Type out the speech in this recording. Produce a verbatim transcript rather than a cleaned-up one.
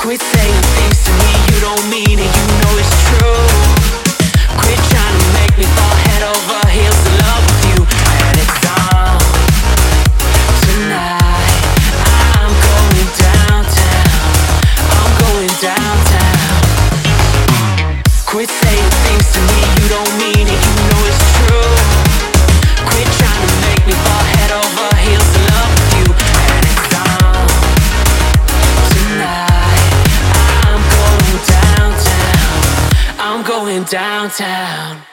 Quit saying things to me you don't mean it, you know it's true. Quit trying to make me fall head over heels in love with you. And it's on tonight. I'm going downtown. I'm going downtown. Quit saying things to me you don't mean it, you know it's true. Quit trying to make me fall head over heels in love with you. And it's on tonight. I'm going downtown. I'm going downtown.